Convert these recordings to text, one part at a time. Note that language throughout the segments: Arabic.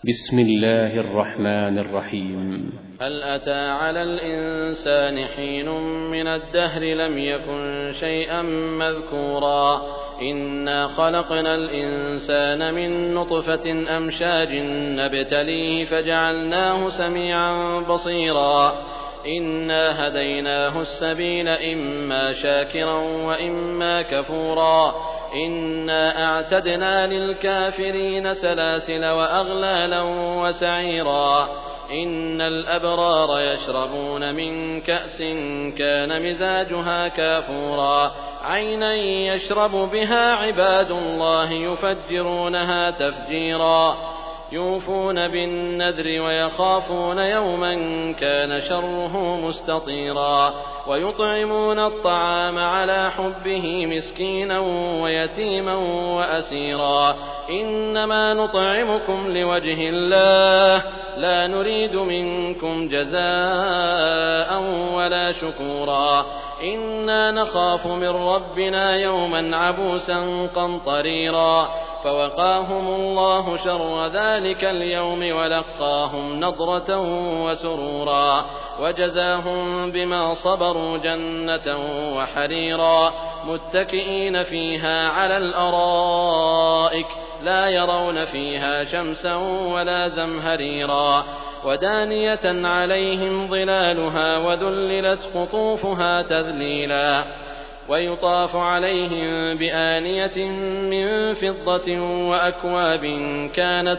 بسم الله الرحمن الرحيم. هل أتى على الإنسان حين من الدهر لم يكن شيئا مذكورا إنا خلقنا الإنسان من نطفة أمشاج نبتليه فجعلناه سميعا بصيرا إنا هديناه السبيل إما شاكرا وإما كفورا إنا أعتدنا للكافرين سلاسل وأغلالا وسعيرا إن الأبرار يشربون من كأس كان مزاجها كافورا عينا يشرب بها عباد الله يفجرونها تفجيرا يوفون بالنذر ويخافون يوما كان شره مستطيرا ويطعمون الطعام على حبه مسكينا ويتيما وأسيرا إنما نطعمكم لوجه الله لا نريد منكم جزاء ولا شكورا إنا نخاف من ربنا يوما عبوسا قمطريرا فوقاهم الله شر ذلك اليوم ولقاهم نضرة وسرورا وجزاهم بما صبروا جنة وحريرا متكئين فيها على الأرائك لا يرون فيها شمسا ولا زمهريرا ودانية عليهم ظلالها وذللت قطوفها تذليلا ويطاف عليهم بآنية من فضة وأكواب كانت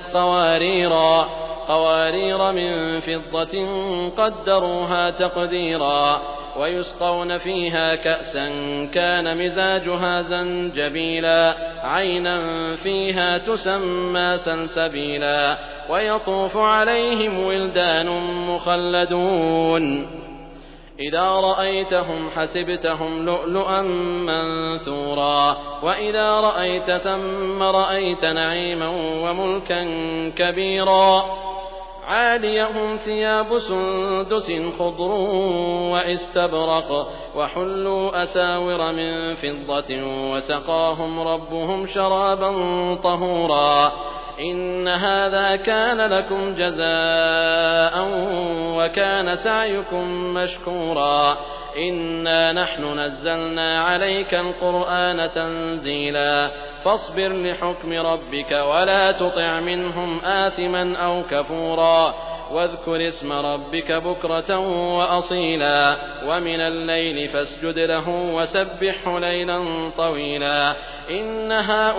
قوارير من فضة قدروها تقديرا ويسقون فيها كأسا كان مزاجها زنجبيلا عينا فيها تسمى سلسبيلا ويطوف عليهم ولدان مخلدون إذا رأيتهم حسبتهم لؤلؤا منثورا وإذا رأيت ثم رأيت نعيما وملكا كبيرا عاليهم ثياب سندس خضر واستبرق وحلوا أساور من فضة وسقاهم ربهم شرابا طهورا إن هذا كان لكم جزاء وكان سعيكم مشكورا إنا نحن نزلنا عليك القرآن تنزيلا فاصبر لحكم ربك ولا تطع منهم آثما أو كفورا واذكر اسم ربك بكرة وأصيلا ومن الليل فاسجد له وسبحه ليلا طويلا إن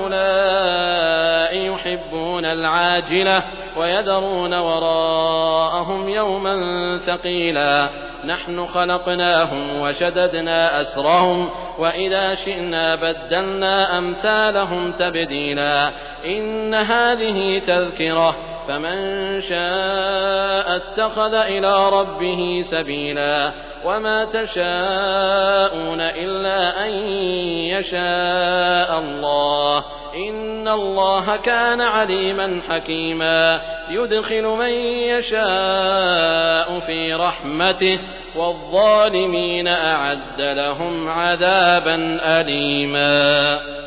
هؤلاء يحبون العاجلة ويذرون وراءهم يوما ثقيلا نحن خلقناهم وشددنا أسرهم وإذا شئنا بدلنا أمثالهم تبديلا إن هذه تذكرة فمن شاء اتخذ إلى ربه سبيلا وما تشاءون إلا أن يشاء الله إن الله كان عليما حكيما يدخل من يشاء في رحمته والظالمين أعد لهم عذابا أليما.